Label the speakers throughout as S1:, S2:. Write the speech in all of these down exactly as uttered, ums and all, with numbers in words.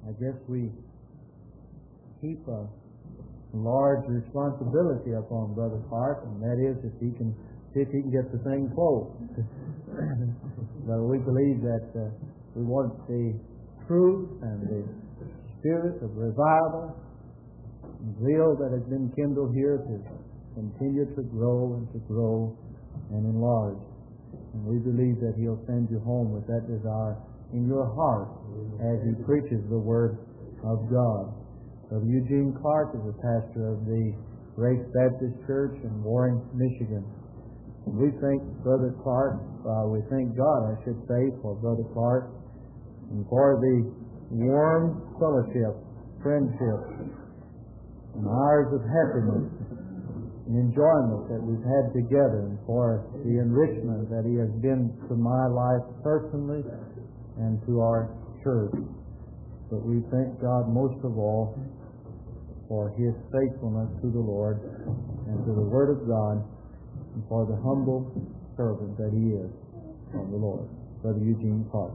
S1: I guess we keep a large responsibility upon Brother Clark, and that is if he can see if he can get the thing closed. But we believe that uh, we want the truth and the spirit of revival and zeal that has been kindled here to continue to grow and to grow and enlarge. And we believe that He'll send you home with that desire in your heart as He preaches the Word of God. Brother Eugene Clark is a pastor of the Grace Baptist Church in Warren, Michigan. And we thank Brother Clark, uh, we thank God, I should say, for Brother Clark and for the warm fellowship, friendship, and hours of happiness and enjoyment that we've had together, and for the enrichment that he has been to my life personally and to our church. But we thank God most of all for His faithfulness to the Lord and to the Word of God, and for the humble servant that He is of the Lord. Brother Eugene Clark.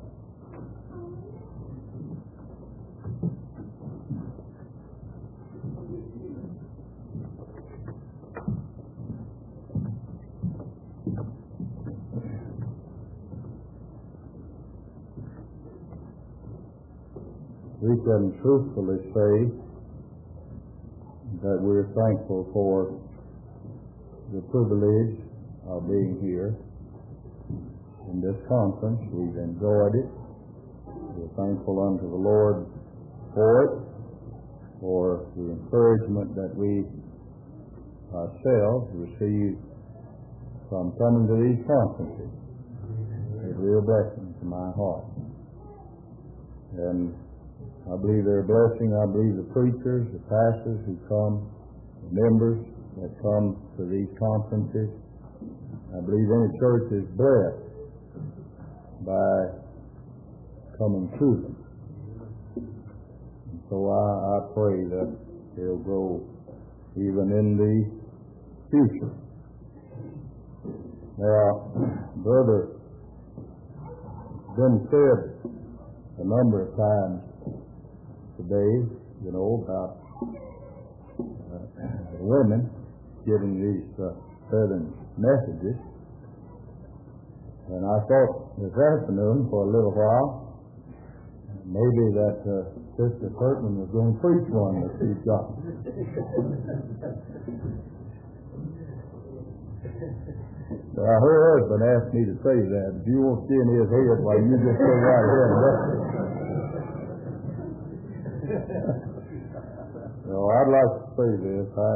S2: We can truthfully say that we're thankful for the privilege of being here in this conference. We've enjoyed it. We're thankful unto the Lord for it, for the encouragement that we ourselves receive from coming to these conferences. It's a real blessing to my heart. And I believe they're a blessing. I believe the preachers, the pastors who come, the members that come to these conferences, I believe any church is blessed by coming to them. And so I, I pray that they'll grow even in the future. Now, brother, it's been said a number of times today, you know, about uh, women getting these uh, certain messages. And I thought this afternoon for a little while, maybe that uh, Sister Perkman was going to preach one that she's got. So her husband asked me to say that. If you won't see in his head, why you just go right ahead and listen. So I'd like to say this. I,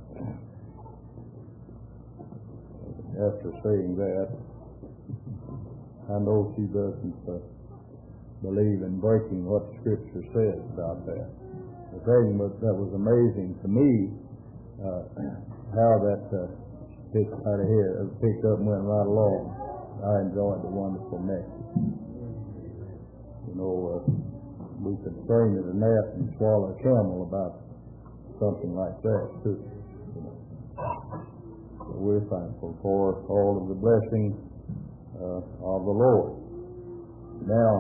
S2: after saying that, I know she doesn't uh, believe in breaking what Scripture says about that. The thing was, that was amazing to me, uh, how that uh, picked out of here, picked up and went right along. I enjoyed the wonderful message. You know, uh, we could strain at a gnat and swallow a camel about something like that too. You know. So we're thankful for all of the blessings uh, of the Lord. Now,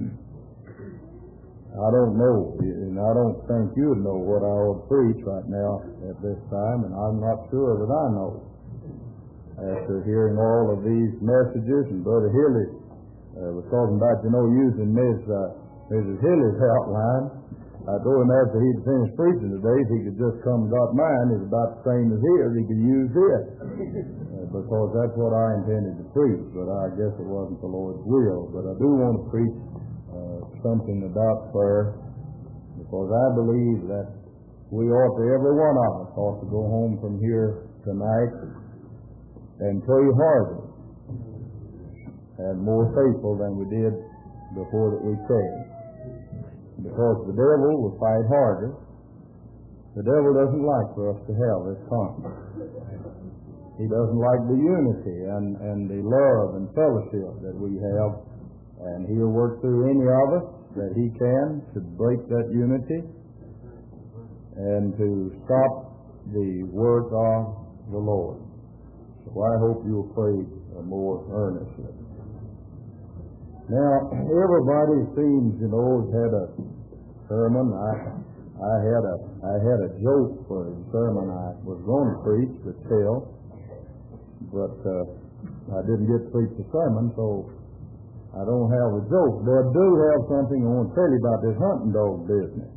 S2: I don't know, and I don't think you would know what I ought to preach right now at this time, and I'm not sure that I know. After hearing all of these messages, and Brother Hilly uh, was talking about, you know, using Miz Uh, Missus Hilly's outline, I told him after he'd finished preaching today, if he could just come and got mine, it's about the same as his, he could use this. Uh, because that's what I intended to preach, but I guess it wasn't the Lord's will. But I do want to preach uh, something about prayer, because I believe that we ought to, every one of us ought to go home from here tonight and pray harder and more faithful than we did before that we prayed. Because the devil will fight harder. The devil doesn't like for us to have this conflict. He doesn't like the unity and, and the love and fellowship that we have. And he'll work through any of us that he can to break that unity and to stop the work of the Lord. So I hope you'll pray uh, more earnestly. Now, everybody seems, you know, has had a sermon. I I had a I had a joke for the sermon I was going to preach to tell, but uh, I didn't get to preach the sermon, so I don't have a joke. But I do have something I want to tell you about this hunting dog business.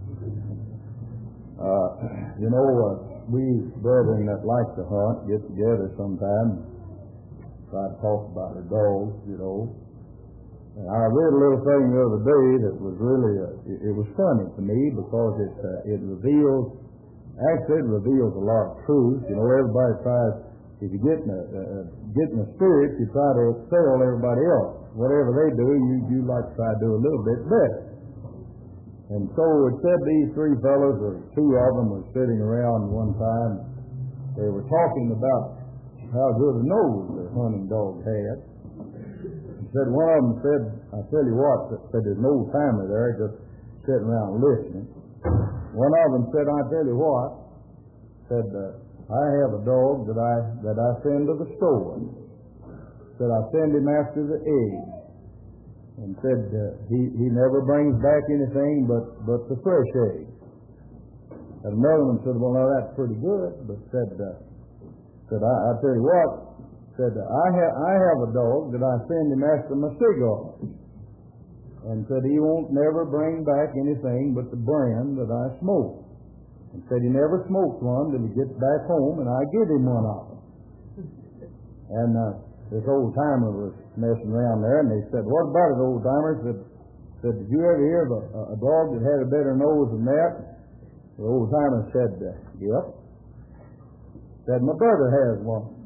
S2: Uh, you know, uh, we brethren that like to hunt get together sometime, try to talk about our dogs, you know. And I read a little thing the other day that was really, uh, it, it was funny to me because it uh, it reveals, actually it reveals a lot of truth. You know, everybody tries, if you get in a, uh, get in a spirit, you try to excel everybody else. Whatever they do, you, you like to try to do a little bit better. And so it said these three fellows, or two of them, were sitting around one time. They were talking about how good a nose their hunting dog had. Said one of them said, I tell you what, said there's no family there, just sitting around listening. One of them said, I tell you what, said uh, I have a dog that I that I send to the store. Said I send him after the eggs, and said uh, he he never brings back anything but but the fresh eggs. And another one said, well, now that's pretty good, but said uh, said I, I tell you what. Said, I have I have a dog that I send him after my cigars, and said he won't never bring back anything but the brand that I smoke. And said he never smokes one till he gets back home, and I give him one of them. And uh, this old timer was messing around there, and they said, "What about it, old timer?" Said, said, "Did you ever hear of a, a dog that had a better nose than that?" The old timer said, uh, "Yep." Said, "My brother has one."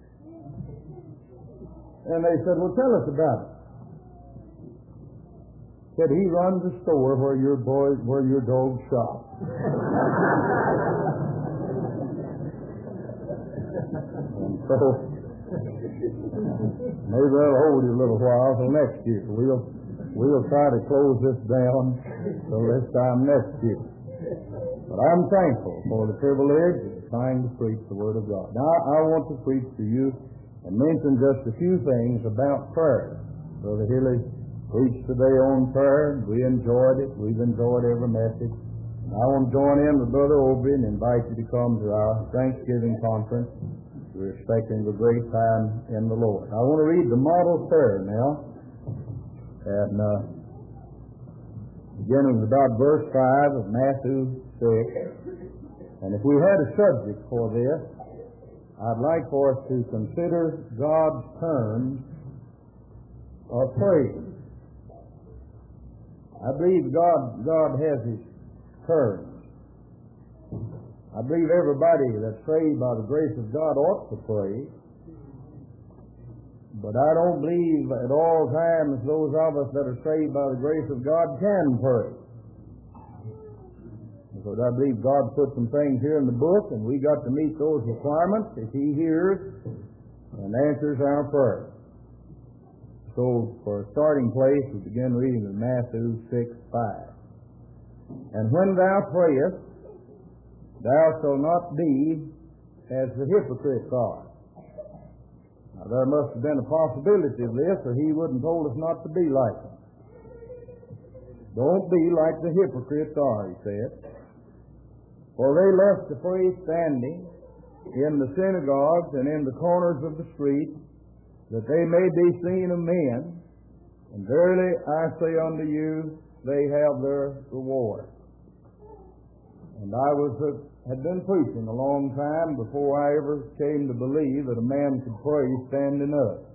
S2: And they said, well, tell us about it. Said, he runs a store where your boy, where your dog shops. And so, maybe that'll hold you a little while till next year. We'll, we'll try to close this down till this time next year. But I'm thankful for the privilege of trying to preach the Word of God. Now, I want to preach to you and mention just a few things about prayer. Brother Hilly preached today on prayer. We enjoyed it. We've enjoyed every message. And I want to join in with Brother Obey and invite you to come to our Thanksgiving conference. We're expecting a great time in the Lord. I want to read the model prayer now. And uh, beginning with about verse five of Matthew six. And if we had a subject for this, I'd like for us to consider God's terms of praise. I believe God, God has His terms. I believe everybody that's saved by the grace of God ought to pray. But I don't believe at all times those of us that are saved by the grace of God can pray. Because I believe God put some things here in the book, and we got to meet those requirements if He hears and answers our prayer. So, for a starting place, we begin reading in Matthew six five. And when thou prayest, thou shalt not be as the hypocrites are. Now, there must have been a possibility of this, or He wouldn't have told us not to be like them. Don't be like the hypocrites are, He said. For they love to pray standing in the synagogues and in the corners of the street, that they may be seen of men. And verily I say unto you, they have their reward. And I was uh, had been preaching a long time before I ever came to believe that a man could pray standing up.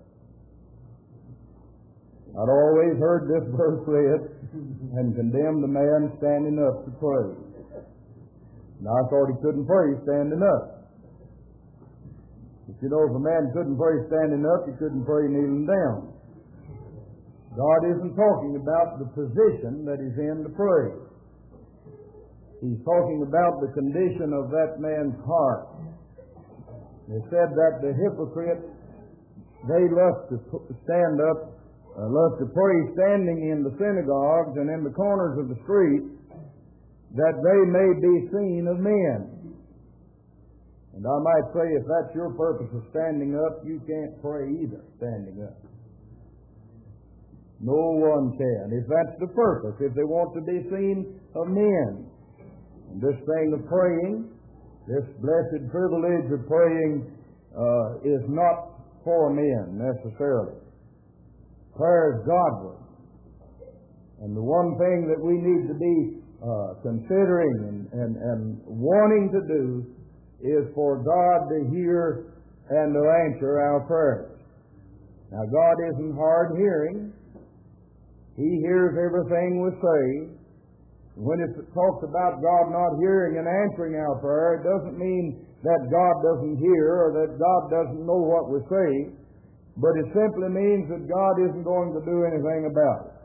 S2: I'd always heard this verse read and condemned the man standing up to pray. Now, I thought he couldn't pray standing up. But you know, if a man couldn't pray standing up, he couldn't pray kneeling down. God isn't talking about the position that he's in to pray. He's talking about the condition of that man's heart. They said that the hypocrites, they love to stand up, uh, love to pray standing in the synagogues and in the corners of the street, that they may be seen of men. And I might say, if that's your purpose of standing up, you can't pray either standing up. No one can. If that's the purpose, if they want to be seen of men. And this thing of praying, this blessed privilege of praying uh, is not for men necessarily. Prayer is Godward. And the one thing that we need to be uh, considering and, and, and wanting to do is for God to hear and to answer our prayers. Now, God isn't hard hearing. He hears everything we say. When it talks about God not hearing and answering our prayer, it doesn't mean that God doesn't hear or that God doesn't know what we say, but it simply means that God isn't going to do anything about it.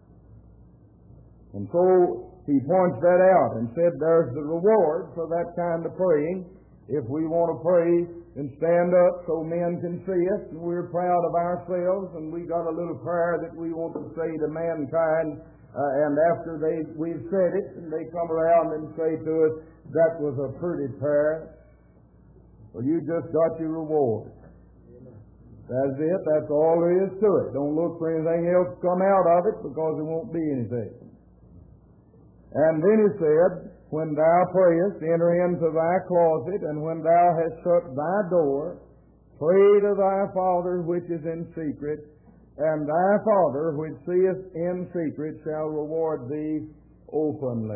S2: And so he points that out and said there's the reward for that kind of praying. If we want to pray and stand up so men can see us and we're proud of ourselves and we got a little prayer that we want to say to mankind, uh, and after they we've said it and they come around and say to us, that was a pretty prayer, well, you just got your reward. That's it. That's all there is to it. Don't look for anything else to come out of it, because there won't be anything. And then he said, when thou prayest, enter into thy closet, and when thou hast shut thy door, pray to thy Father which is in secret, and thy Father which seeth in secret shall reward thee openly.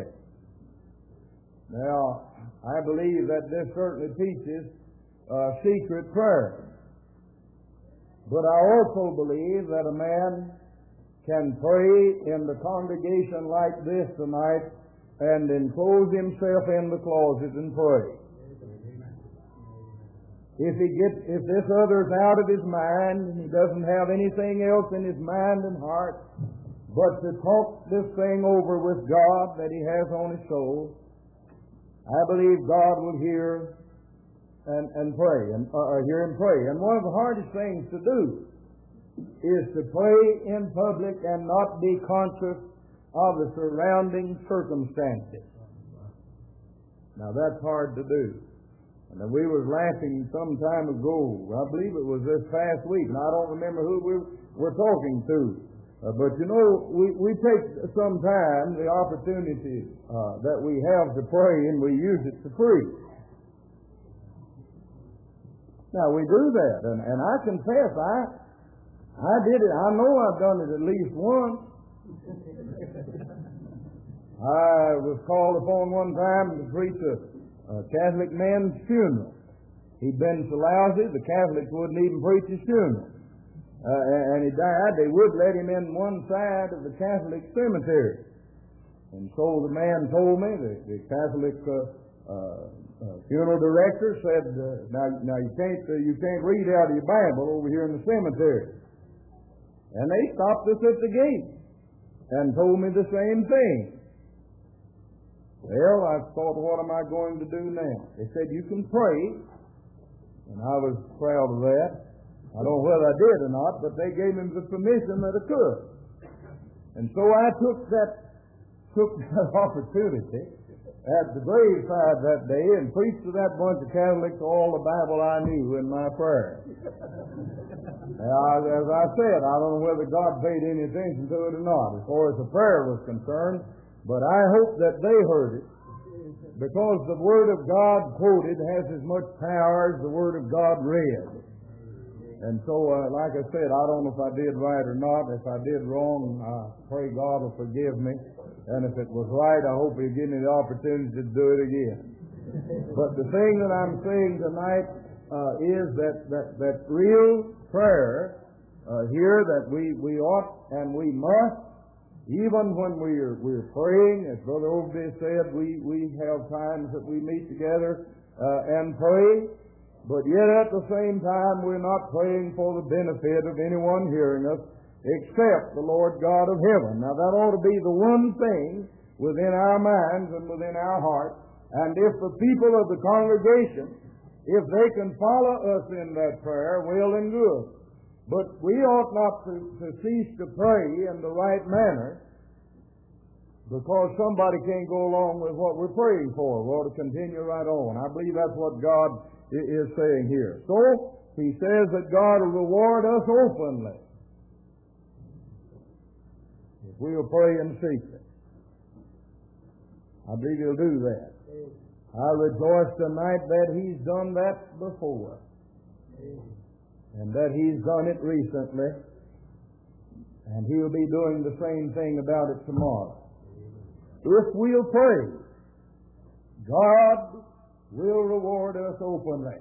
S2: Now, I believe that this certainly teaches uh, secret prayer. But I also believe that a man can pray in the congregation like this tonight and enclose himself in the closet and pray. If he gets, if this other's out of his mind and he doesn't have anything else in his mind and heart but to talk this thing over with God that he has on his soul, I believe God will hear and, and pray, and uh, hear him pray. And one of the hardest things to do is to pray in public and not be conscious of the surrounding circumstances. Now that's hard to do. And we was laughing some time ago, I believe it was this past week, and I don't remember who we were talking to. Uh, but you know, we, we take some time, the opportunity uh, that we have to pray, and we use it to preach. Now we do that, and, and I confess, I I did it. I know I've done it at least once. I was called upon one time to preach a, a Catholic man's funeral. He'd been so lousy, the Catholics wouldn't even preach his funeral. Uh, and he died. They would let him in one side of the Catholic cemetery. And so the man told me, the, the Catholic uh, uh, uh, funeral director said, uh, now, now you can't uh, you can't read out of your Bible over here in the cemetery. And they stopped us at the gate and told me the same thing. Well, I thought, what am I going to do now? They said, you can pray. And I was proud of that. I don't know whether I did or not, but they gave me the permission that I could. And so I took that, took that opportunity at the graveside that day and preached to that bunch of Catholics all the Bible I knew in my prayer. Now, as I said, I don't know whether God paid any attention to it or not, as far as the prayer was concerned, but I hope that they heard it, because the Word of God quoted has as much power as the Word of God read. And so, uh, like I said, I don't know if I did right or not. If I did wrong, I pray God will forgive me. And if it was right, I hope He'll give me the opportunity to do it again. But the thing that I'm saying tonight uh, is that, that, that real prayer uh, here that we, we ought and we must, even when we're, we're praying, as Brother Overby said, we, we have times that we meet together uh, and pray, but yet at the same time we're not praying for the benefit of anyone hearing us except the Lord God of heaven. Now that ought to be the one thing within our minds and within our hearts, and if the people of the congregation, if they can follow us in that prayer, well and good. But we ought not to, to cease to pray in the right manner because somebody can't go along with what we're praying for. We ought to continue right on. I believe that's what God is saying here. So, He says that God will reward us openly. we'll pray in secret. I believe He'll do that. I rejoice tonight that He's done that before, and that He's done it recently, and He'll be doing the same thing about it tomorrow. If we'll pray, God will reward us openly.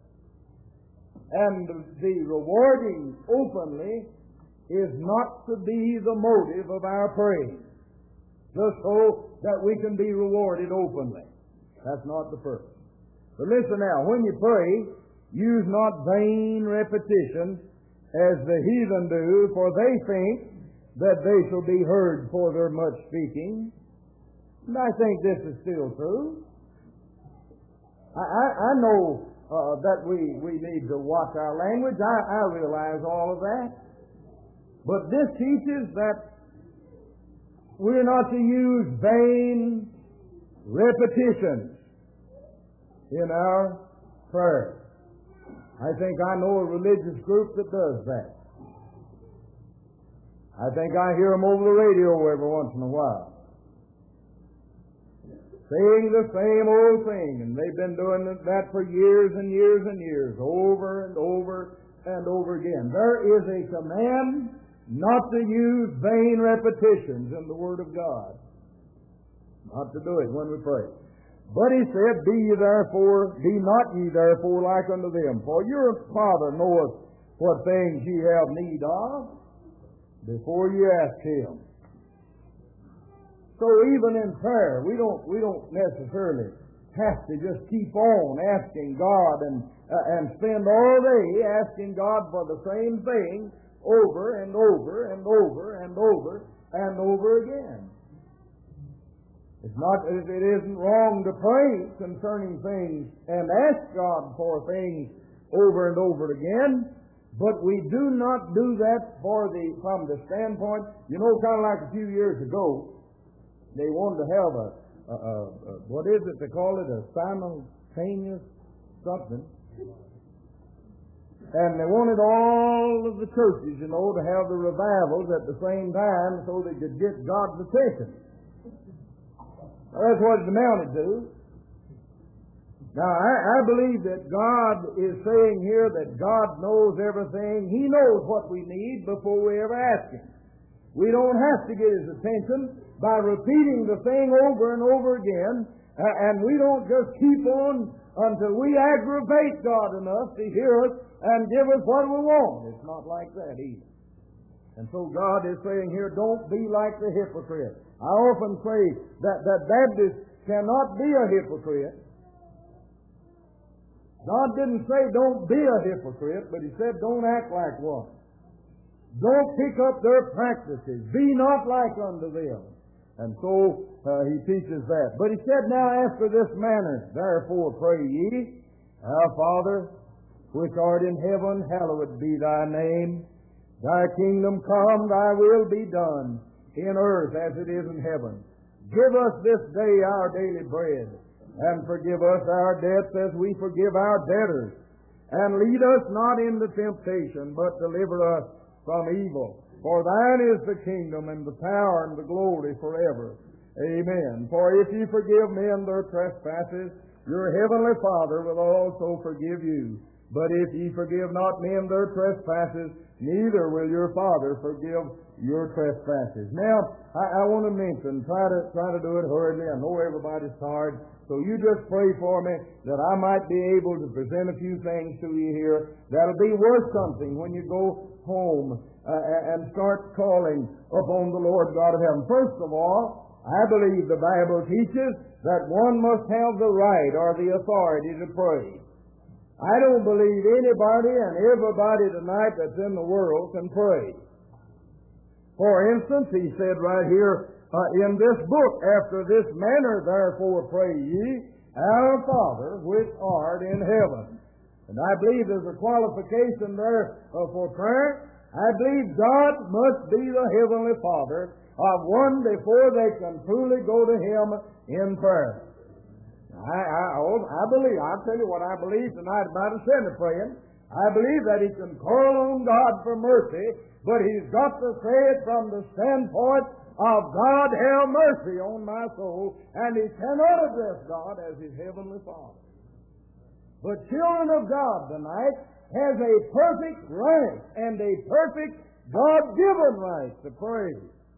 S2: And the rewarding openly is not to be the motive of our praise, just so that we can be rewarded openly. That's not the purpose. But listen now, when you pray, use not vain repetitions as the heathen do, for they think that they shall be heard for their much speaking. And I think this is still true. I, I, I know uh, that we, we need to watch our language. I, I realize all of that. But this teaches that we're not to use vain repetitions in our prayer. I think I know a religious group that does that. I think I hear them over the radio every once in a while, saying the same old thing, and they've been doing that for years and years and years, over and over and over again. There is a command not to use vain repetitions in the Word of God. Not to do it when we pray. But He said, Be ye therefore, be not ye therefore like unto them, for your Father knoweth what things ye have need of before you ask Him. So even in prayer, we don't we don't necessarily have to just keep on asking God and uh, and spend all day asking God for the same thing over and over and over and over and over again. It's not it isn't wrong to pray concerning things and ask God for things over and over again, but we do not do that for the from the standpoint, you know, kind of like a few years ago. They wanted to have a, a, a, a, what is it they call it, a simultaneous something. And they wanted all of the churches, you know, to have the revivals at the same time so they could get God's attention. Well, that's what it amounted to. Now, I, I believe that God is saying here that God knows everything. He knows what we need before we ever ask Him. We don't have to get His attention by repeating the thing over and over again, uh, and we don't just keep on until we aggravate God enough to hear us and give us what we want. It's not like that either. And so God is saying here, don't be like the hypocrite. I often say that, that Baptists cannot be a hypocrite. God didn't say don't be a hypocrite, but He said don't act like one. Don't pick up their practices. Be not like unto them. And so uh, He teaches that. But He said, now after this manner, therefore pray ye, Our Father, which art in heaven, hallowed be Thy name. Thy kingdom come, Thy will be done, in earth as it is in heaven. Give us this day our daily bread, and forgive us our debts as we forgive our debtors. And lead us not into temptation, but deliver us from evil. For Thine is the kingdom and the power and the glory forever. Amen. For if ye forgive men their trespasses, your heavenly Father will also forgive you. But if ye forgive not men their trespasses, neither will your Father forgive your trespasses. Now, I, I want to mention, try to try to do it hurriedly. I know everybody's tired, so you just pray for me that I might be able to present a few things to you here that'll be worth something when you go home uh, and start calling upon the Lord God of heaven. First of all, I believe the Bible teaches that one must have the right or the authority to pray. I don't believe anybody and everybody tonight that's in the world can pray. For instance, He said right here uh, in this book, after this manner therefore pray ye, Our Father which art in heaven. And I believe there's a qualification there uh, for prayer. I believe God must be the Heavenly Father of one before they can truly go to Him in prayer. I, I, I believe, I'll tell you what I believe tonight about a sinner praying. I believe that he can call on God for mercy, but he's got to say it from the standpoint of God, have mercy on my soul, and he cannot address God as his heavenly Father. But children of God tonight has a perfect right and a perfect God-given right to pray.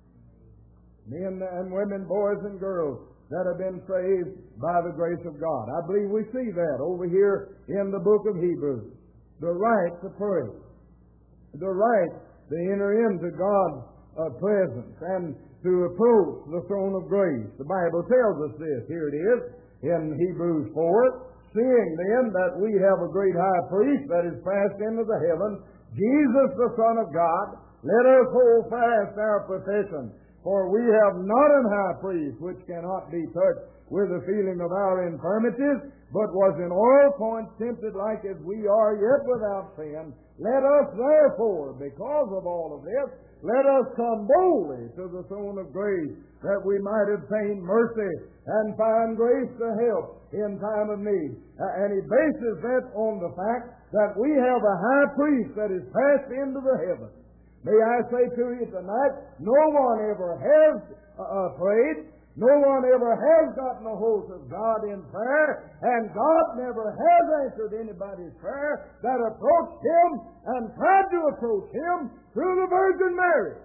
S2: Men and women, boys and girls that have been saved by the grace of God. I believe we see that over here in the book of Hebrews. The right to pray. The right to enter into God's uh, presence and to approach the throne of grace. The Bible tells us this. Here it is in Hebrews four. Seeing then that we have a great high priest that is passed into the heavens, Jesus the Son of God, let us hold fast our profession. For we have not an high priest which cannot be touched with the feeling of our infirmities, but was in all points tempted like as we are, yet without sin. Let us therefore, because of all of this, let us come boldly to the throne of grace, that we might obtain mercy and find grace to help in time of need. Uh, and he bases that on the fact that we have a high priest that is passed into the heavens. May I say to you tonight, no one ever has uh, prayed, no one ever has gotten a hold of God in prayer, and God never has answered anybody's prayer that approached Him and tried to approach Him through the Virgin Mary.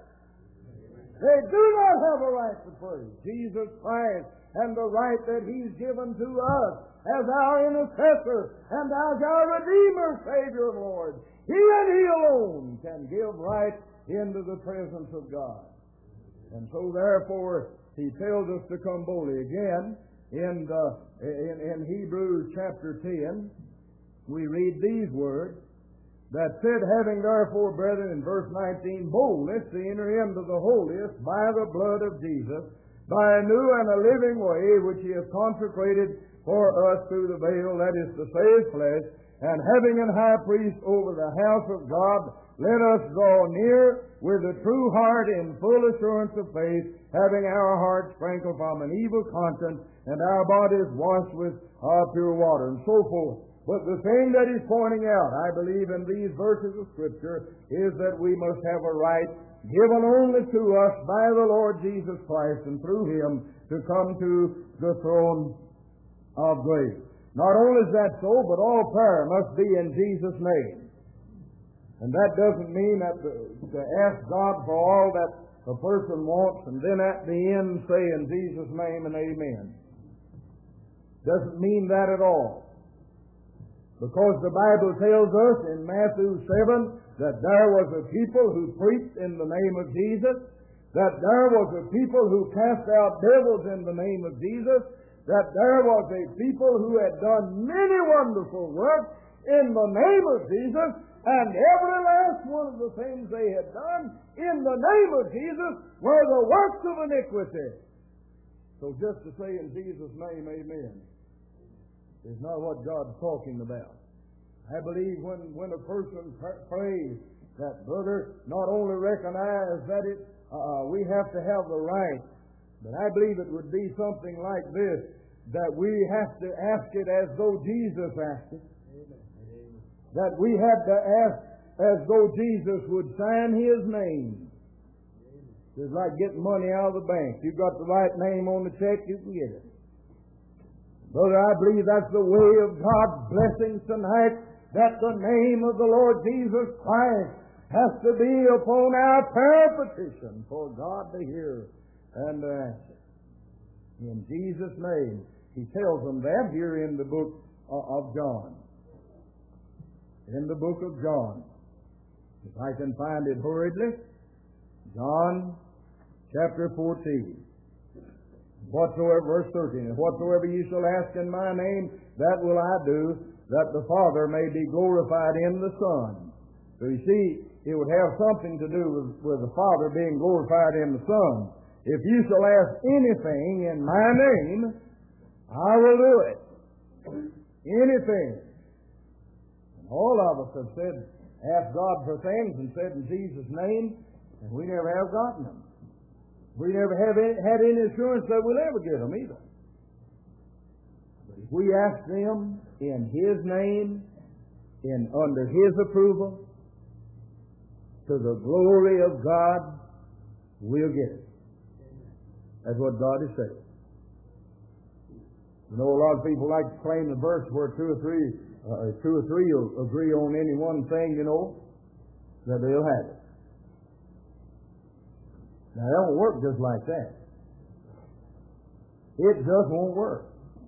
S2: They do not have a right to pray. Jesus Christ and the right that He's given to us as our intercessor and as our Redeemer, Savior, Lord. He and He alone can give right into the presence of God. And so therefore, He tells us to come boldly. Again, in, the, in, in Hebrews chapter ten, we read these words, that said, having therefore, brethren, in verse nineteen, boldness to enter into the holiest by the blood of Jesus, by a new and a living way, which He hath consecrated for us through the veil, that is to say, His flesh, and having an high priest over the house of God, let us draw near with a true heart in full assurance of faith, having our hearts sprinkled from an evil conscience, and our bodies washed with uh, pure water, and so forth. But the thing that he's pointing out, I believe, in these verses of Scripture, is that we must have a right given only to us by the Lord Jesus Christ, and through Him to come to the throne of grace. Not only is that so, but all prayer must be in Jesus' name. And that doesn't mean that the, to ask God for all that a person wants, and then at the end say in Jesus' name and amen. Doesn't mean that at all. Because the Bible tells us in Matthew seven that there was a people who preached in the name of Jesus, that there was a people who cast out devils in the name of Jesus, that there was a people who had done many wonderful works in the name of Jesus, and every last one of the things they had done in the name of Jesus were the works of iniquity. So just to say in Jesus' name, amen, is not what God's talking about. I believe when, when a person prays, that brother not only recognize that it uh, we have to have the right, but I believe it would be something like this, that we have to ask it as though Jesus asked it. Amen. That we had to ask as though Jesus would sign His name. It's like getting money out of the bank. You've got the right name on the check, you can get it. Brother, I believe that's the way of God's blessings tonight, that the name of the Lord Jesus Christ has to be upon our prayer petition for God to hear and to answer. In Jesus' name, He tells them that here in the book of John. In the book of John. If I can find it hurriedly, John chapter fourteen. Whatsoever, verse thirteen, whatsoever you shall ask in my name, that will I do, that the Father may be glorified in the Son. So you see, it would have something to do with, with the Father being glorified in the Son. If you shall ask anything in my name, I will do it. Anything. And all of us have said, asked God for things and said in Jesus' name, and we never have gotten them. We never have any, had any assurance that we'll ever get them either. But if we ask them in His name, in under His approval, to the glory of God, we'll get it. That's what God is saying. You know, a lot of people like to claim the verse where two or three, uh, two or three will agree on any one thing, you know, that they'll have it. Now, it don't work just like that. It just won't work.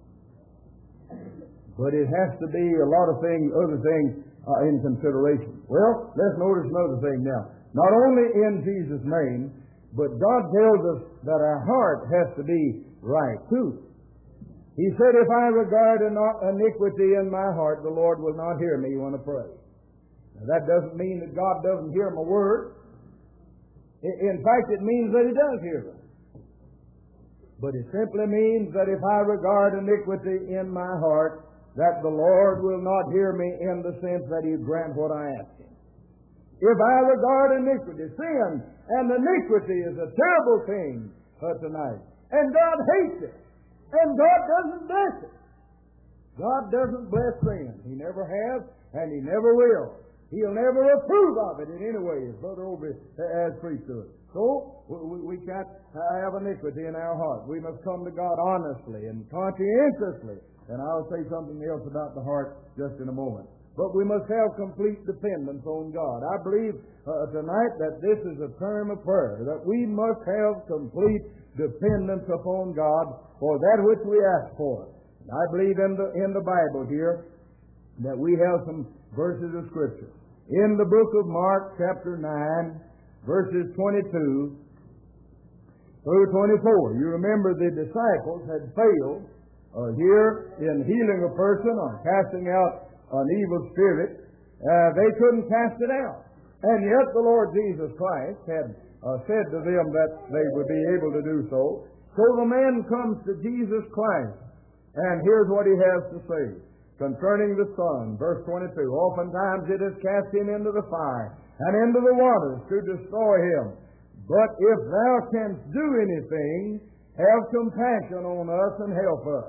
S2: But it has to be a lot of things, other things uh, in consideration. Well, let's notice another thing now. Not only in Jesus' name, but God tells us that our heart has to be right too. He said, if I regard iniquity in my heart, the Lord will not hear me when I pray. Now, that doesn't mean that God doesn't hear my word. In fact, it means that He does hear them. But it simply means that if I regard iniquity in my heart, that the Lord will not hear me in the sense that He grant what I ask Him. If I regard iniquity, sin and iniquity is a terrible thing uh, tonight. And God hates it. And God doesn't bless it. God doesn't bless sin. He never has, and He never will. He'll never approve of it in any way, as Brother Obi has preached to us. So, we, we can't have iniquity in our heart. We must come to God honestly and conscientiously. And I'll say something else about the heart just in a moment. But we must have complete dependence on God. I believe uh, tonight that this is a term of prayer, that we must have complete dependence upon God for that which we ask for. I believe in the, in the Bible here that we have some verses of Scripture. In the book of Mark, chapter nine, verses twenty-two through twenty-four. You remember the disciples had failed uh, here in healing a person or casting out an evil spirit. Uh, they couldn't cast it out. And yet the Lord Jesus Christ had uh, said to them that they would be able to do so. So the man comes to Jesus Christ, and here's what he has to say concerning the Son, verse twenty-two. Oftentimes it has cast him into the fire and into the waters to destroy him. But if thou canst do anything, have compassion on us and help us.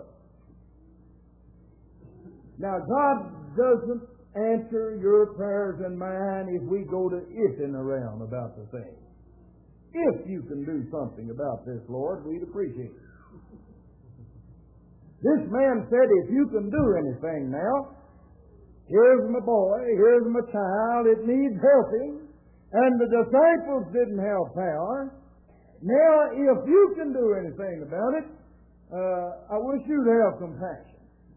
S2: Now, God doesn't answer your prayers and mine if we go to ifing around about the thing. If you can do something about this, Lord, we'd appreciate it. This man said, if you can do anything now, here's my boy, here's my child, it needs helping, and the disciples didn't have power. Now, if you can do anything about it, uh, I wish you'd have compassion.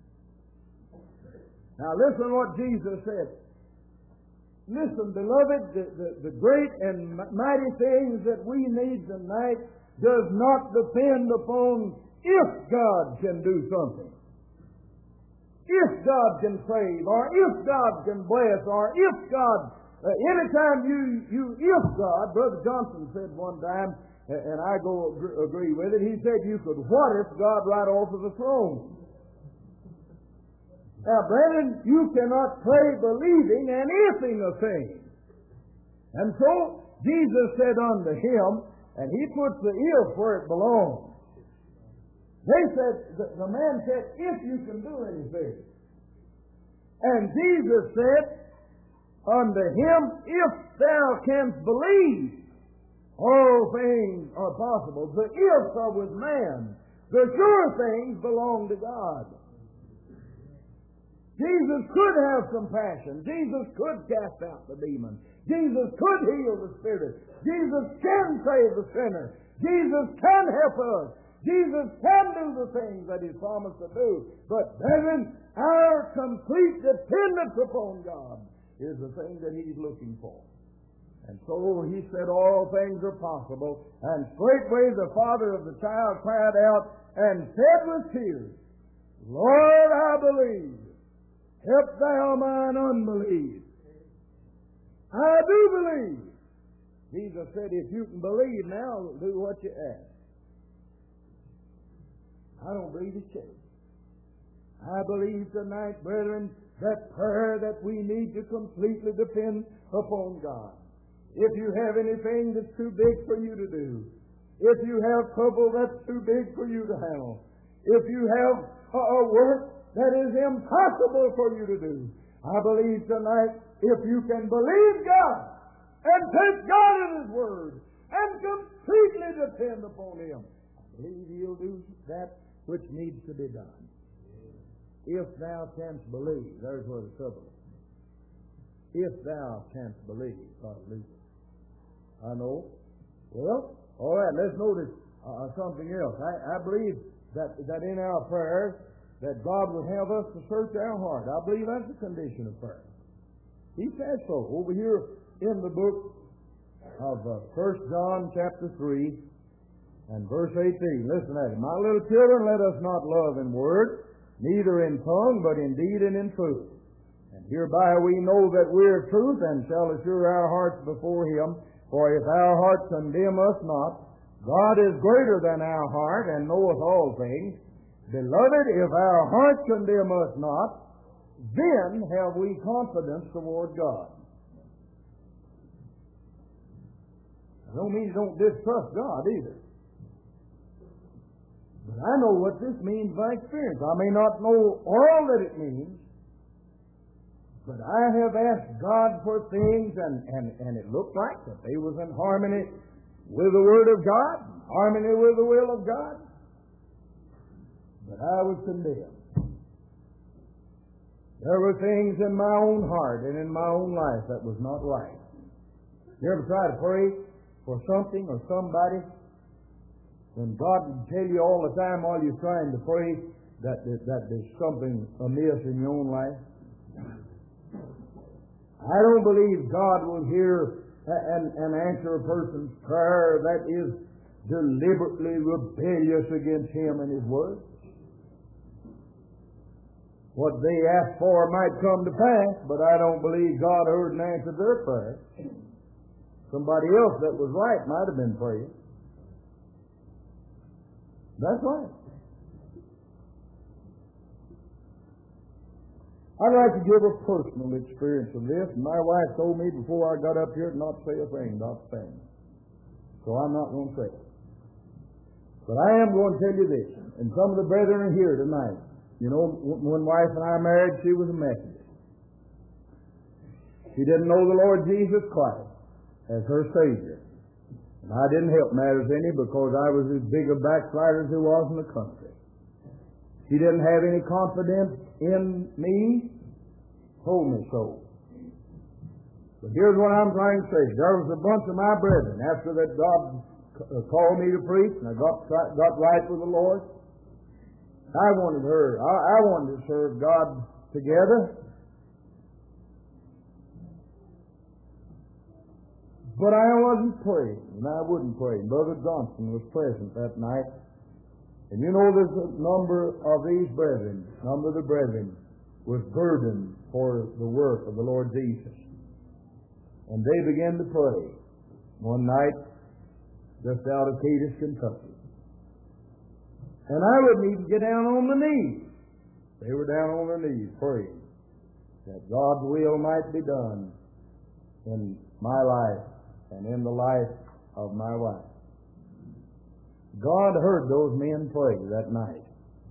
S2: Now, listen what Jesus said. Listen, beloved, the, the, the great and mighty things that we need tonight does not depend upon if God can do something. If God can save, or if God can bless, or if God, uh, anytime you, you, if God, Brother Johnson said one time, and I go agree with it, he said you could what if God right off of the throne. Now, brethren, you cannot pray believing and ifing a thing. And so, Jesus said unto him, and he puts the if where it belongs. They said, the, the man said, if you can do anything. And Jesus said unto him, if thou canst believe, all things are possible. The ifs are with man. The sure things belong to God. Jesus could have compassion. Jesus could cast out the demon. Jesus could heal the spirit. Jesus can save the sinner. Jesus can help us. Jesus can do the things that He's promised to do. But, brethren, our complete dependence upon God is the thing that He's looking for. And so He said all things are possible. And straightway the father of the child cried out and said with tears, Lord, I believe. Help thou mine unbelief. I do believe. Jesus said, if you can believe now, do what you ask. I don't believe it's changed. I believe tonight, brethren, that prayer that we need to completely depend upon God. If you have anything that's too big for you to do, if you have trouble that's too big for you to handle, if you have a, a work that is impossible for you to do, I believe tonight, if you can believe God and take God at His word and completely depend upon Him, I
S3: believe He'll do that which needs to be done. If thou canst believe, there's where the trouble is. If thou canst believe, hallelujah. I know. Well, all right, let's notice uh, something else. I, I believe that, that in our prayers, that God would have us to search our heart. I believe that's a condition of prayer. He says so over here in the book of uh, First John chapter three and verse eighteen. Listen at it. My little children, let us not love in word, neither in tongue, but in deed and in truth. And hereby we know that we are truth, and shall assure our hearts before Him. For if our heart condemn us not, God is greater than our heart, and knoweth all things. Beloved, if our heart condemn us not, then have we confidence toward God. I don't mean you don't distrust God either. But I know what this means by experience. I may not know all that it means, but I have asked God for things, and, and, and it looked like that they was in harmony with the Word of God, harmony with the will of God. But I was condemned. There were things in my own heart and in my own life that was not right. You ever try to pray for something or somebody, when God would tell you all the time while you're trying to pray that, that, that there's something amiss in your own life? I don't believe God will hear and, and answer a person's prayer that is deliberately rebellious against Him and His Word. What they asked for might come to pass, but I don't believe God heard and answered their prayer. Somebody else that was right might have been praying. That's right. I'd like to give a personal experience of this. My wife told me before I got up here not to say a thing about the family. So I'm not going to say it. But I am going to tell you this, and some of the brethren are here tonight. You know, when wife and I married, she was a Methodist. She didn't know the Lord Jesus Christ as her Savior. And I didn't help matters any because I was as big a backslider as there was in the country. She didn't have any confidence in me, told me so. But here's what I'm trying to say. There was a bunch of my brethren, after that God called me to preach, and I got, got right with the Lord, I wanted her, I, I wanted to serve God together. But I wasn't praying, and I wouldn't pray. Brother Johnson was present that night. And you know there's a number of these brethren, number of the brethren, was burdened for the work of the Lord Jesus. And they began to pray one night just out of Cadiz, Kentucky. And I wouldn't even get down on my knees. They were down on their knees praying that God's will might be done in my life and in the life of my wife. God heard those men pray that night.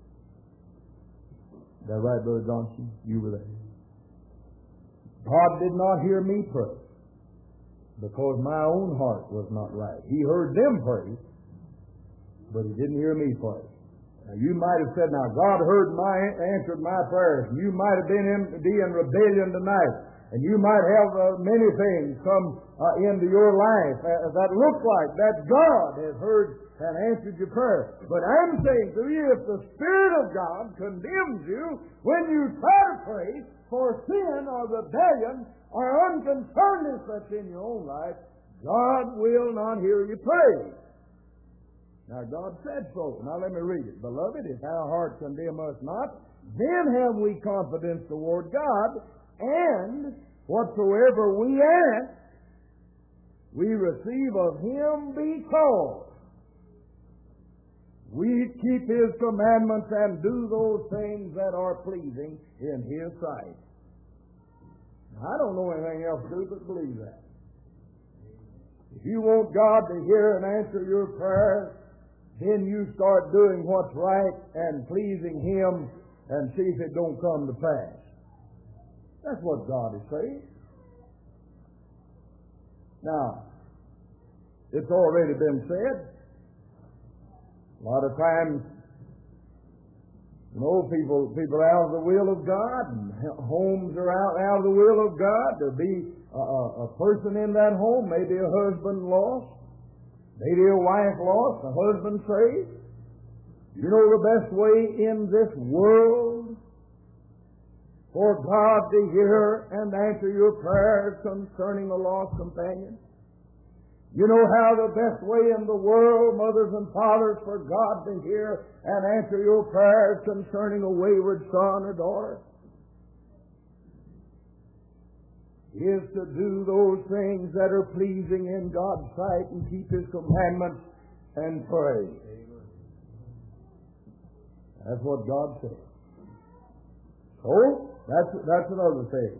S3: Is that right, Brother Johnson? You were there. God did not hear me pray because my own heart was not right. He heard them pray, but He didn't hear me pray. Now, you might have said, now, God heard my, answered my prayers. You might have been in, be in rebellion tonight. And you might have uh, many things come uh, into your life uh, that look like that God has heard and answered your prayer. But I'm saying to you, if the Spirit of God condemns you when you try to pray for sin or rebellion or unconcernedness that's in your own life, God will not hear you pray. Now, God said so. Now, let me read it. Beloved, if our heart condemn us not, then have we confidence toward God, and whatsoever we ask, we receive of Him because we keep His commandments and do those things that are pleasing in His sight. Now, I don't know anything else to do but believe that. If you want God to hear and answer your prayers, then you start doing what's right and pleasing Him and see if it don't come to pass. That's what God is saying. Now, it's already been said A lot of times, you know, people people are out of the will of God, and homes are out, out of the will of God. There'll be a, a, a person in that home, maybe a husband lost, maybe a wife lost, a husband saved. You know the best way in this world for God to hear and answer your prayers concerning a lost companion? You know how the best way in the world, mothers and fathers, for God to hear and answer your prayers concerning a wayward son or daughter is to do those things that are pleasing in God's sight and keep His commandments and pray. That's what God said. So, that's, that's another thing.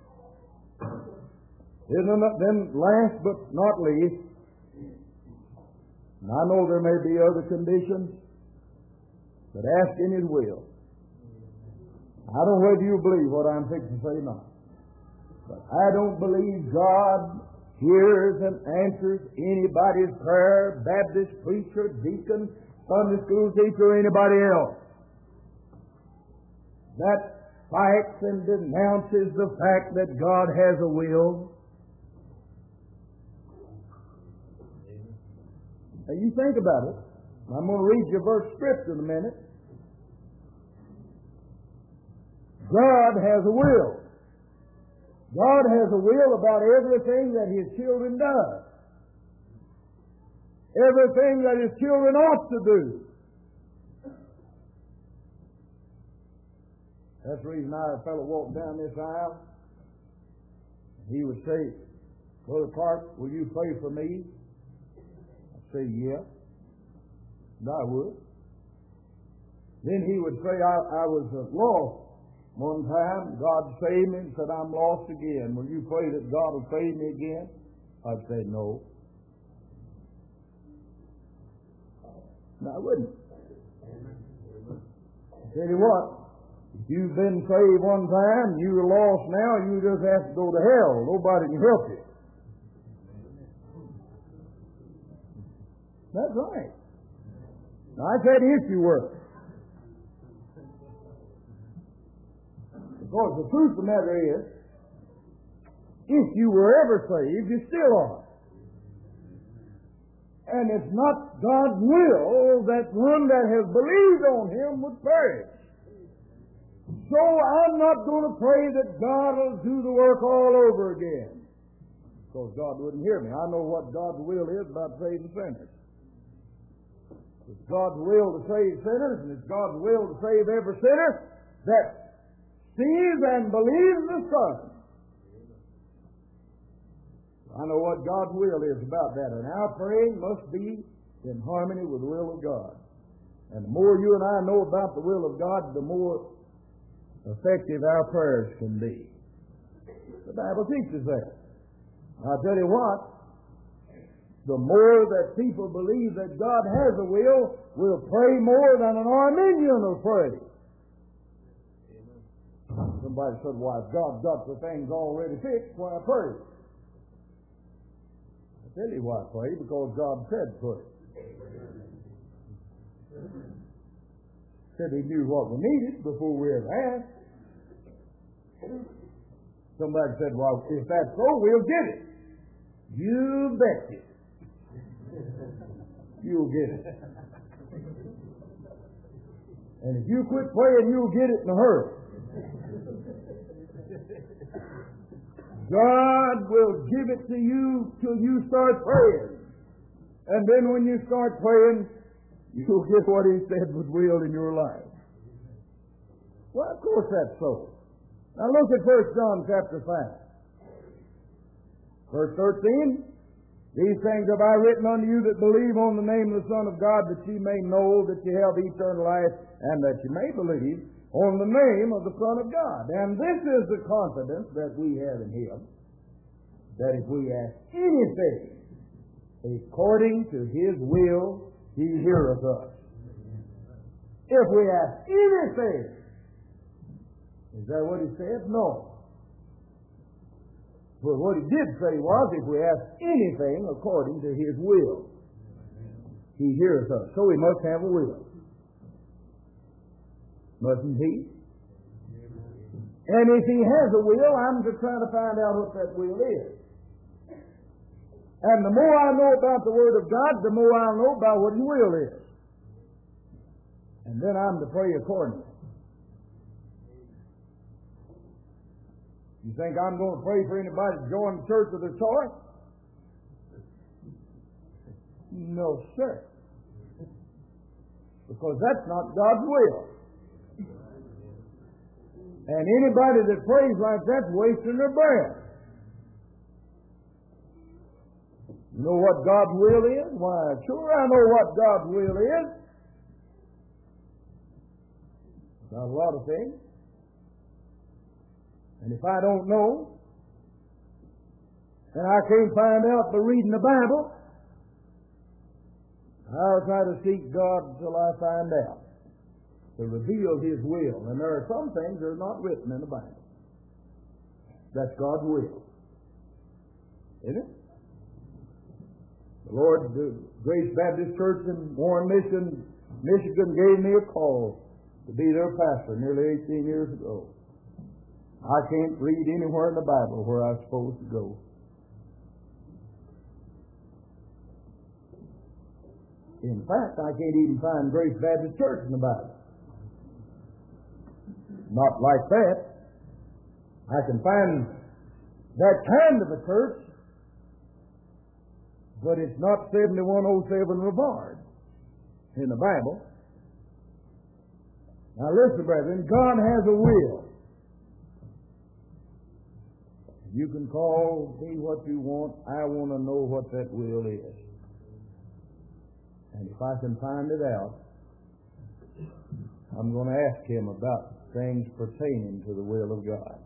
S3: Then last but not least, and I know there may be other conditions, but ask in His will. I don't know whether you believe what I'm fixing to say or not, but I don't believe God hears and answers anybody's prayer, Baptist preacher, deacon, Sunday school teacher, or anybody else that fights and denounces the fact that God has a will. Now you think about it. I'm going to read you a verse scripture in a minute. God has a will. God has a will about everything that His children does. Everything that His children ought to do. That's the reason I had a fellow walk down this aisle. He would say, Brother Clark, will you pray for me? Say, yeah. And I would. Then he would say, I, I was uh, lost one time. God saved me and said, I'm lost again. Will you pray that God will save me again? I'd say, no. No, I wouldn't. I tell you what, if you've been saved one time, you're lost now, you just have to go to hell. Nobody can help you. That's right. Now, I said if you were. Because the truth of the matter is, if you were ever saved, you still are. And it's not God's will that one that has believed on Him would perish. So I'm not going to pray that God will do the work all over again. Because God wouldn't hear me. I know what God's will is about saving sinners. It's God's will to save sinners, and it's God's will to save every sinner that sees and believes the Son. I know what God's will is about that, and our praying must be in harmony with the will of God. And the more you and I know about the will of God, the more effective our prayers can be. The Bible teaches that. I'll tell you what, the more that people believe that God has a will, will pray more than an Arminian will pray. Amen. Somebody said, why, if God got the things already fixed, why pray? I tell you why pray, because God said pray. Said He knew what we needed before we ever asked. Somebody said, well, if that's so, we'll get it. You bet you. You'll get it. And if you quit praying, you'll get it in a hurry. God will give it to you till you start praying. And then when you start praying, you'll get what He said was will in your life. Well, of course that's so. Now look at First John chapter five. Verse thirteen. These things have I written unto you that believe on the name of the Son of God, that ye may know that ye have eternal life, and that ye may believe on the name of the Son of God. And this is the confidence that we have in Him, that if we ask anything according to His will, He heareth us. If we ask anything, is that what He said? No. But what He did say was, if we ask anything according to His will, He hears us, so he must have a will. Mustn't he? And if he has a will, I'm to try to find out what that will is. And the more I know about the Word of God, the more I'll know about what his will is. And then I'm to pray accordingly. You think I'm going to pray for anybody to join the church of their choice? No, sir. Because that's not God's will. And anybody that prays like that's wasting their breath. You know what God's will is? Why, sure I know what God's will is. Not a lot of things. And if I don't know, and I can't find out by reading the Bible, I'll try to seek God until I find out, to reveal his will. And there are some things that are not written in the Bible. That's God's will. Isn't it? The Lord, the Grace Baptist Church in Warren, Michigan, Michigan gave me a call to be their pastor nearly eighteen years ago. I can't read anywhere in the Bible where I'm supposed to go. In fact, I can't even find Grace Baptist Church in the Bible. Not like that. I can find that kind of a church, but it's not seventy-one oh seven Rivard in the Bible. Now listen, brethren, God has a will. You can call me what you want. I want to know what that will is. And if I can find it out, I'm going to ask him about things pertaining to the will of God.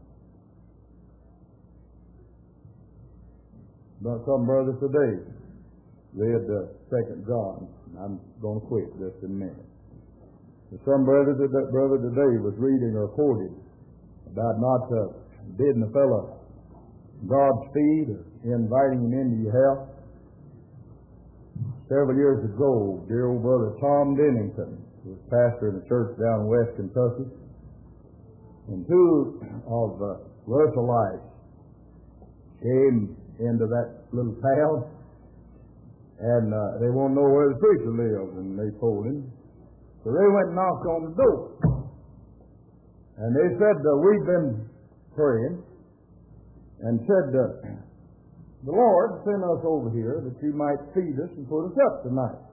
S3: But some brother today read the Second John. I'm going to quit just in a minute. But some brother, that brother today was reading or quoting about not uh, bidding a fellow Godspeed or inviting him into your house. Several years ago, dear old brother Tom Dennington was pastor in a church down in West Kentucky, and two of uh, Russellites came into that little town, and uh, they wanted to know where the preacher lived, and they told him. So they went and knocked on the door, and they said, uh, we've been praying, and said, uh, the Lord sent us over here that you might feed us and put us up tonight.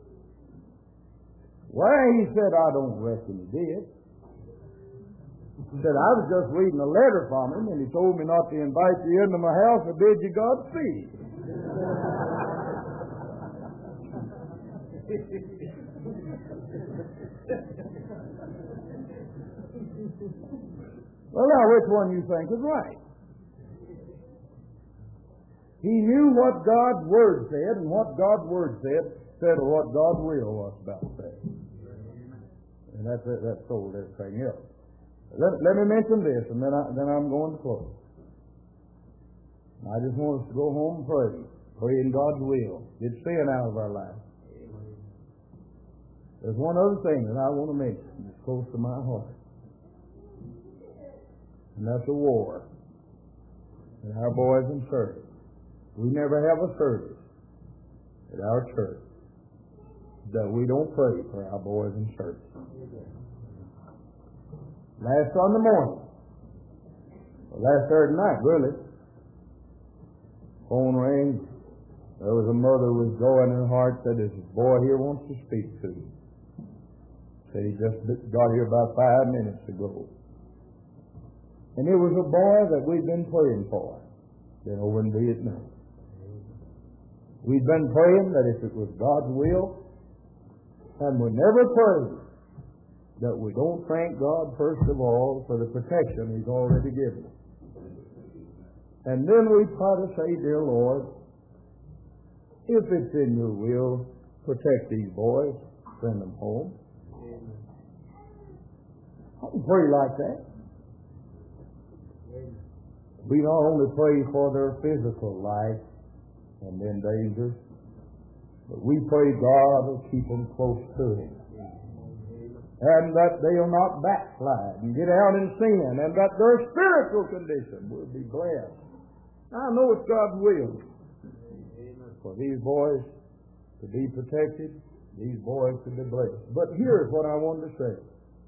S3: Why, he said, I don't reckon he did. He said, I was just reading a letter from him, and he told me not to invite you into my house or bid you Godspeed. Well, now, which one you think is right? He knew what God's Word said, and what God's Word said said of what God's will was about to say. And that's, that told everything else. Let, let me mention this, and then, I, then I'm going to close. I just want us to go home and pray. Pray in God's will. Get sin out of our life. There's one other thing that I want to mention that's close to my heart. And that's a war in our boys in service. We never have a service at our church that we don't pray for our boys in church. Last Sunday morning, or last Thursday night, really, phone rang. There was a mother with joy in her heart, said, this boy here wants to speak to you. Said he just got here about five minutes ago. And it was a boy that we'd been praying for, been over in Vietnam. We'd been praying that if it was God's will, and we never prayed that we don't thank God first of all for the protection He's already given us. And then we try to say, dear Lord, if it's in your will, protect these boys, send them home. I can pray like that. We not only pray for their physical life and then danger, But we pray God will keep them close to Him. And that they'll not backslide and get out in sin, and that their spiritual condition will be blessed. I know it's God's will for these boys to be protected, these boys to be blessed. But here's what I wanted to say.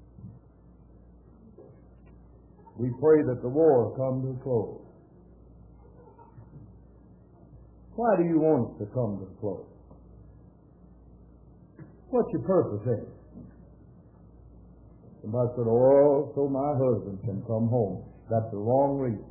S3: We pray that the war come to a close. Why do you want it to come to a close? What's your purpose in it? Somebody said, oh, so my husband can come home. That's the wrong reason.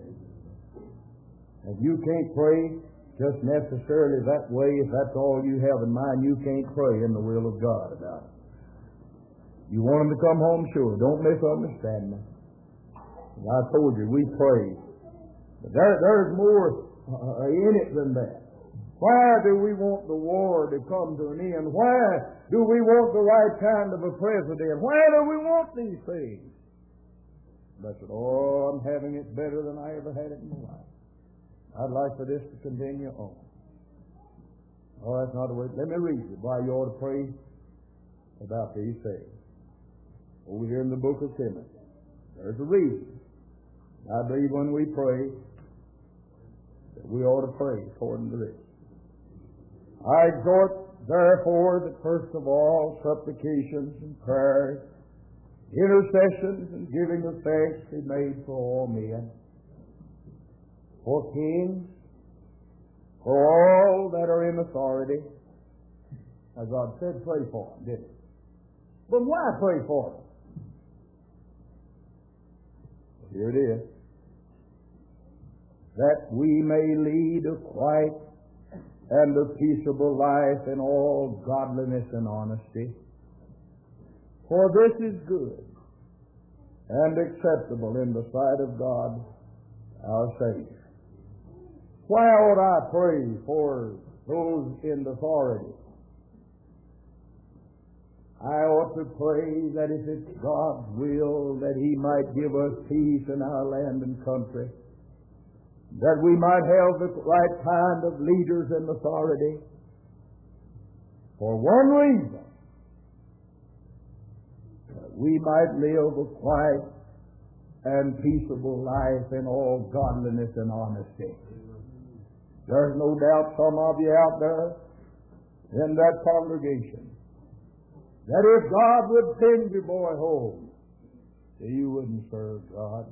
S3: And you can't pray just necessarily that way. If that's all you have in mind, you can't pray in the will of God about it. You want him to come home, sure. Don't misunderstand me. I told you, we pray. But there, there's more uh, in it than that. Why do we want the war to come to an end? Why do we want the right kind of a president? Why do we want these things? I said, oh, I'm having it better than I ever had it in my life. I'd like for this to continue on. Oh, that's not the way. Let me read you why you ought to pray about these things. Over here in the book of Timothy. There's a reason. I believe when we pray that we ought to pray according to this. I exhort, therefore, that first of all, supplications and prayers, intercessions and giving of thanks be made for all men, for kings, for all that are in authority. As God said, pray for them, didn't He? But why pray for them? Here it is. That we may lead a quiet and a peaceable life in all godliness and honesty. For this is good and acceptable in the sight of God our Savior. Why ought I pray for those in authority? I ought to pray that if it's God's will that He might give us peace in our land and country, that we might have the right kind of leaders and authority. For one reason, that we might live a quiet and peaceable life in all godliness and honesty. There's no doubt some of you out there in that congregation that if God would send your boy home, that you wouldn't serve God.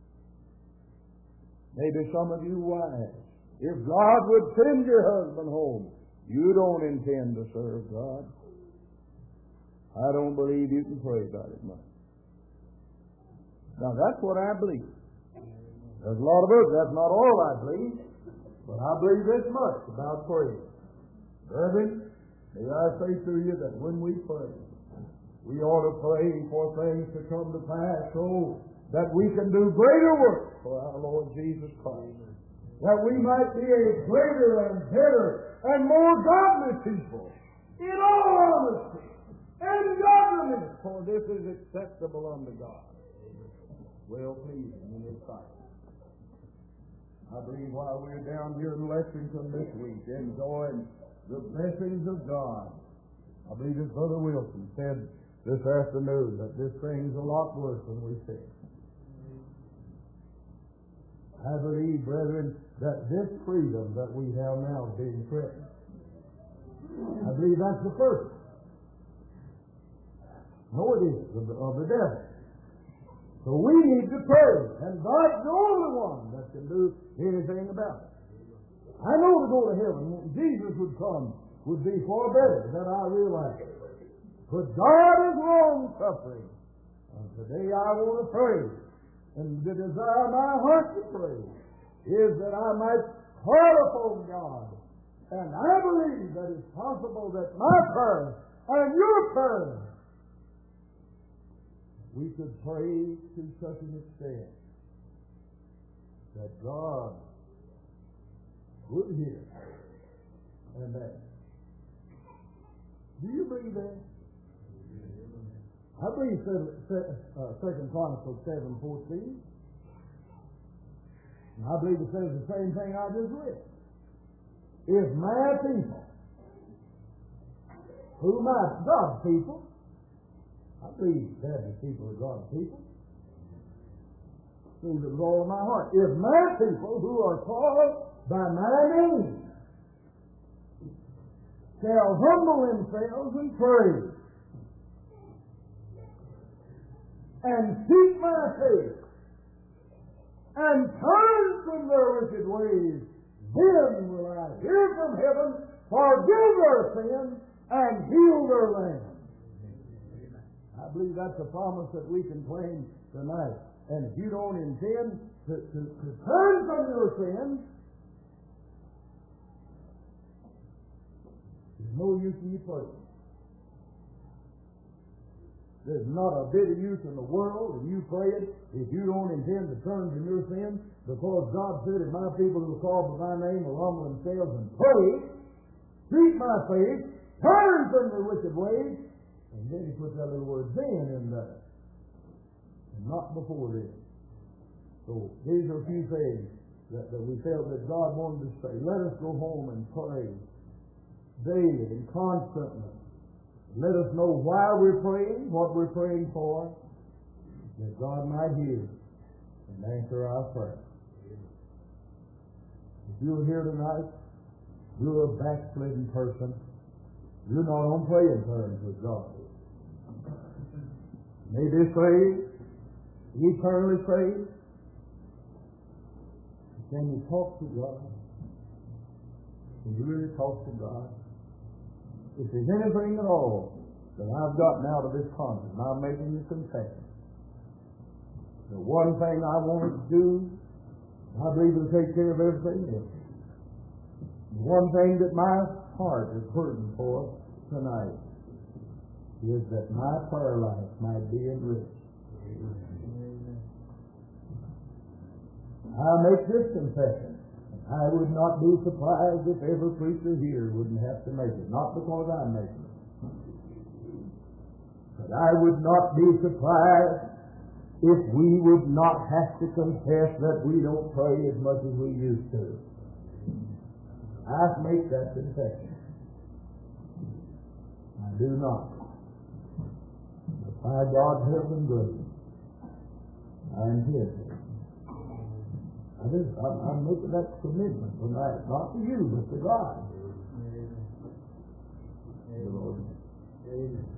S3: Maybe some of you wives, if God would send your husband home, you don't intend to serve God. I don't believe you can pray about it much. Now that's what I believe. There's a lot of others. That's not all I believe. But I believe this much about praying. Brethren, may I say to you that when we pray, we ought to pray for things to come to pass so that we can do greater work for our Lord Jesus Christ. That we might be a greater and better and more godly people in all honesty and godliness, for this is acceptable unto God. Well pleasing in His sight. I believe while we're down here in Lexington this week enjoying the blessings of God, I believe as Brother Wilson said this afternoon that this thing's a lot worse than we think. I believe, brethren, that this freedom that we have now is being threatened. I believe that's the first. No, it is of the, of the devil. So we need to pray, and God's the only one that can do anything about it. I know to go to heaven, when Jesus would come, would be far better than I realize. But God is long-suffering. And today I want to pray. And the desire of my heart to pray is that I might call upon God. And I believe that it's possible that my prayer and your prayer, we could pray to such an extent that God would hear and that. Do you believe that? I believe Second Chronicles seven fourteen. I believe it says the same thing I just read. If my people, Who am I? God's people. I believe Baptist people are God's people. Believe it with all of my heart. If my people who are called by my name shall humble themselves and pray and seek my face and turn from their wicked ways, then will I hear from heaven, forgive their sins, and heal their land. I believe that's a promise that we can claim tonight. And if you don't intend to, to, to turn from your sins, there's no use in you praying. There's not a bit of use in the world in you praying if you don't intend to turn from your sins, because God said, if my people who are called by my name will humble themselves and pray, seek my face, turn from their wicked ways, and then he puts that little word then in there. And not before then. So these are a few things that, that we felt that God wanted to say. Let us go home and pray daily and constantly. Let us know why we're praying, what we're praying for, that God might hear and answer our prayer. If you're here tonight, you're a backslidden person. You're not on praying terms with God. Maybe saved, eternally saved. Can you talk to God? Can you really talk to God? If there's anything at all that I've gotten out of this conference, and I'm making a confession, the one thing I wanted to do, I believe it'll take care of everything else. The one thing that my heart is burdened for tonight is that my prayer life might be enriched. I make this confession. I would not be surprised if every preacher here wouldn't have to make it. Not because I'm making it. But I would not be surprised if we would not have to confess that we don't pray as much as we used to. I make that confession. I do not. But by God's help and grace, I intend to. I just, I'm, I'm making that commitment tonight, not to you, but to God. Amen. Amen.